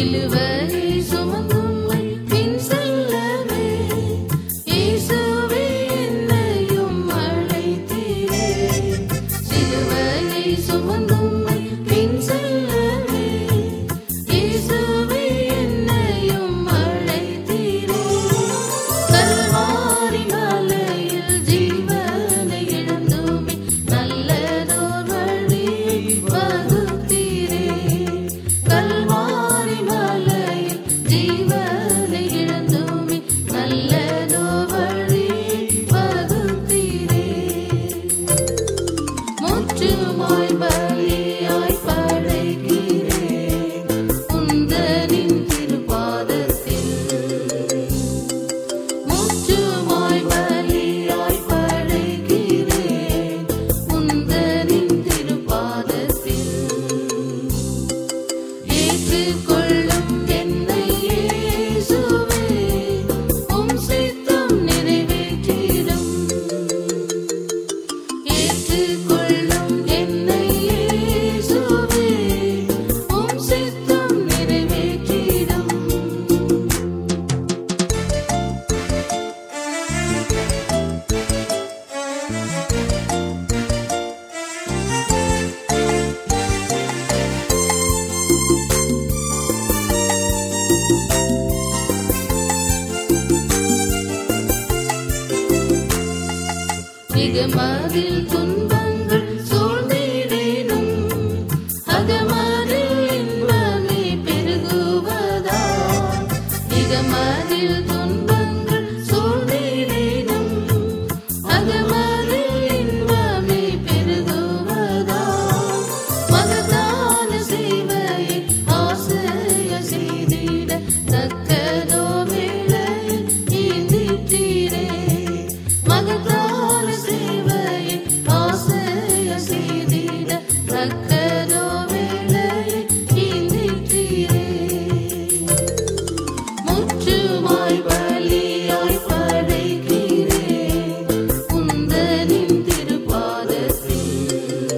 இகமதில் துன்பங்கள் சூழ்ந்திடினும் அகமதில் இன்பமே பெருகுவதா. இகமதில் துன்பங்கள் சூழ்ந்திடினும் அகமதில் இன்பமே பெருகுவதா. மகத்தான சேவையை ஆசைய செய்திட தக்கதோ வேளையில் ஈந்திட்டீரே. மகத்தான சேவையை ஆசைய செய்திட தக்கதோ வேளையில் ஈந்திட்டீரே. முற்றுமாய் பலியாய் படைக்கிறேன் உந்தனின் திருப்பாதத்தில்.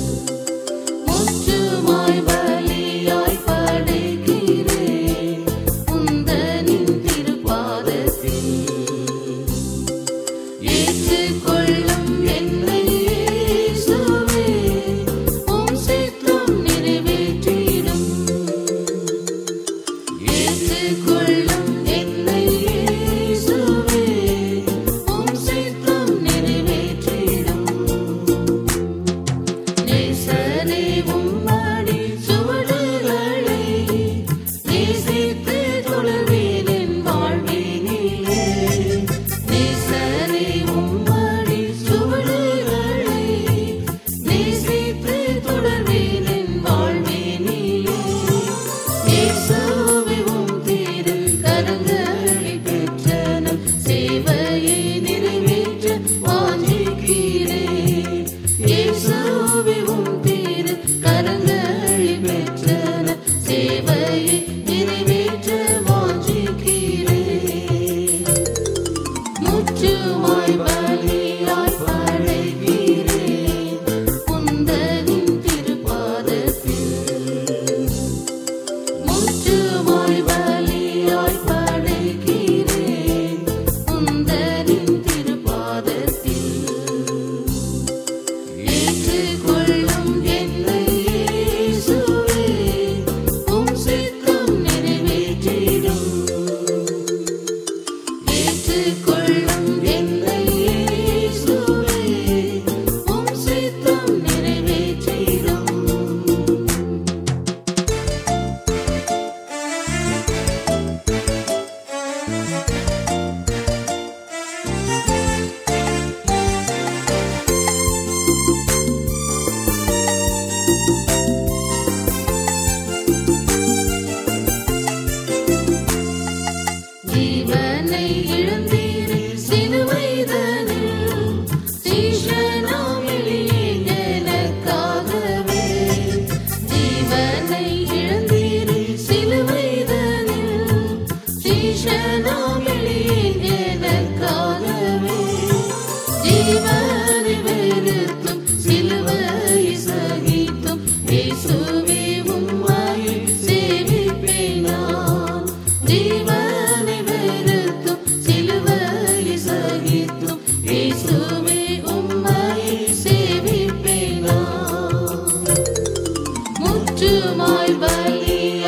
முற்றுமாய் பலியாய் படைக்கிறேன் உந்தனின் திருப்பாதத்தில். ஏற்றுக்கொள்ளும் என்னை இயேசுவே, உம் சித்தம் நிறைவேற்றிடும். ஏற்றுக்கொள்ளும் என்னை இயேசுவே, உம் சித்தம் நிறைவேற்றிடும். நேசரே, உம்மடி சுவடுகளை நேசித்து தொடர்வேன் என் வாழ்வினிலே. நேசரே, உம்மடி சுவடுகளை நேசித்து தொடர்வேன் என் வாழ்வினிலே. இயேசுவே, உம் திரு கரங்களில் பெற்ற நம் சேவையை நிறைவேற்ற வாஞ்சிக்கிறேன். இயேசுவே, உம் திரு கரங்களில் பெற்ற நம் சேவையை நிறைவேற்ற வாஞ்சிக்கிறேன். முற்றுமாய் பலியாய் படைக்கிறேன் உந்தனின் திருப்பாதத்தில். முற்றுமாய் பலியாய் படைக்கிறேன் உந்தனின் திருப்பாதத்தில். ஏற்றுக்கொள்ளும் என்னை இயேசுவே, உம் சித்தம் நிறைவேற்றிடும். ஏற்றுக்கொள்ளும் என்னை இயேசுவே, உம் சித்தம் நிறைவேற்றிடும். ஜீவனை இழந்தீரே சிலுவைதனில், சீஷனாம் எளியேன் எனக்காகவே. ஜீவனை இழந்தீரே சிலுவைதனில், சீஷனாம் எளியேன் எனக்காகவே. ஜீவனை வெறுத்தும் சிலுவையை சகித்தும் இயேசுவே, உம்மை சேவிப்பேன் முற்றுமாய் பலி